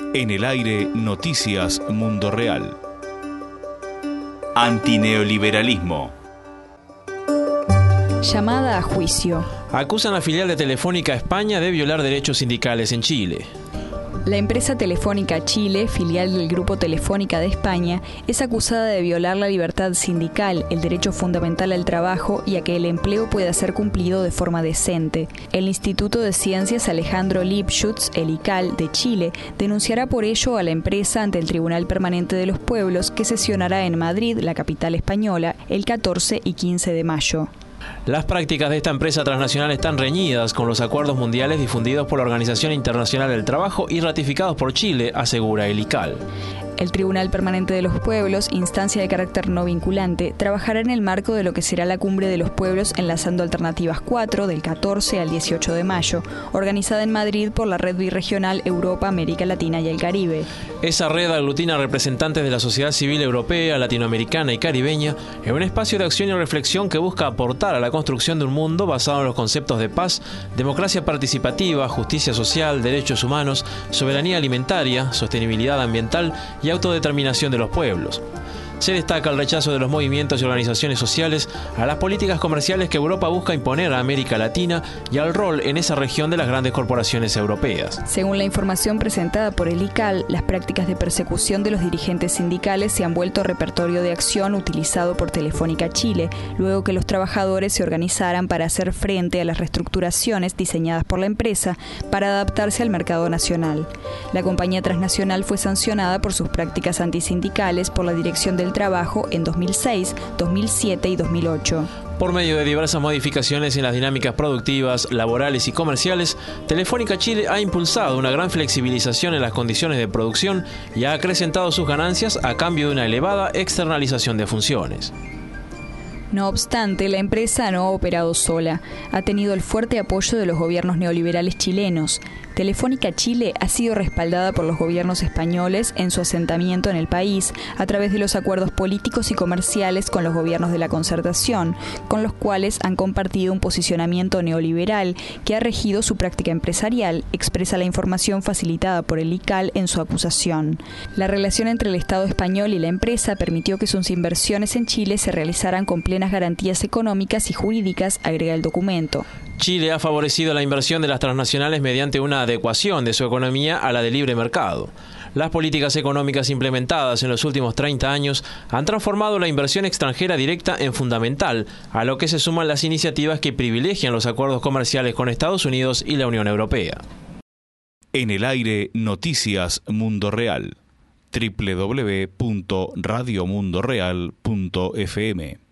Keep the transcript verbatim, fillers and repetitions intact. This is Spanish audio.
En el aire, Noticias Mundo Real. Antineoliberalismo. Llamada a juicio. Acusan a filial de Telefónica España de violar derechos sindicales en Chile. La empresa Telefónica Chile, filial del Grupo Telefónica de España, es acusada de violar la libertad sindical, el derecho fundamental al trabajo y a que el empleo pueda ser cumplido de forma decente. El Instituto de Ciencias Alejandro Lipschutz, el I C A L, de Chile, denunciará por ello a la empresa ante el Tribunal Permanente de los Pueblos, que sesionará en Madrid, la capital española, el catorce y quince de mayo. Las prácticas de esta empresa transnacional están reñidas con los acuerdos mundiales difundidos por la Organización Internacional del Trabajo y ratificados por Chile, asegura el I C A L. El Tribunal Permanente de los Pueblos, instancia de carácter no vinculante, trabajará en el marco de lo que será la Cumbre de los Pueblos Enlazando Alternativas cuatro, del catorce al dieciocho de mayo, organizada en Madrid por la Red Birregional Europa, América Latina y el Caribe. Esa red aglutina representantes de la sociedad civil europea, latinoamericana y caribeña en un espacio de acción y reflexión que busca aportar a la construcción de un mundo basado en los conceptos de paz, democracia participativa, justicia social, derechos humanos, soberanía alimentaria, sostenibilidad ambiental y autodeterminación de los pueblos. Se destaca el rechazo de los movimientos y organizaciones sociales a las políticas comerciales que Europa busca imponer a América Latina y al rol en esa región de las grandes corporaciones europeas. Según la información presentada por el I C A L, las prácticas de persecución de los dirigentes sindicales se han vuelto repertorio de acción utilizado por Telefónica Chile, luego que los trabajadores se organizaran para hacer frente a las reestructuraciones diseñadas por la empresa para adaptarse al mercado nacional. La compañía transnacional fue sancionada por sus prácticas antisindicales por la Dirección del Trabajo en dos mil seis, dos mil siete y dos mil ocho. Por medio de diversas modificaciones en las dinámicas productivas, laborales y comerciales, Telefónica Chile ha impulsado una gran flexibilización en las condiciones de producción y ha acrecentado sus ganancias a cambio de una elevada externalización de funciones. No obstante, la empresa no ha operado sola. Ha tenido el fuerte apoyo de los gobiernos neoliberales chilenos. Telefónica Chile ha sido respaldada por los gobiernos españoles en su asentamiento en el país a través de los acuerdos políticos y comerciales con los gobiernos de la Concertación, con los cuales han compartido un posicionamiento neoliberal que ha regido su práctica empresarial, expresa la información facilitada por el I C A L en su acusación. La relación entre el Estado español y la empresa permitió que sus inversiones en Chile se realizaran con plenas garantías económicas y jurídicas, agrega el documento. Chile ha favorecido la inversión de las transnacionales mediante una adecuación de su economía a la de libre mercado. Las políticas económicas implementadas en los últimos treinta años han transformado la inversión extranjera directa en fundamental, a lo que se suman las iniciativas que privilegian los acuerdos comerciales con Estados Unidos y la Unión Europea. En el aire, Noticias Mundo Real. doble u doble u doble u punto radio mundo real punto f m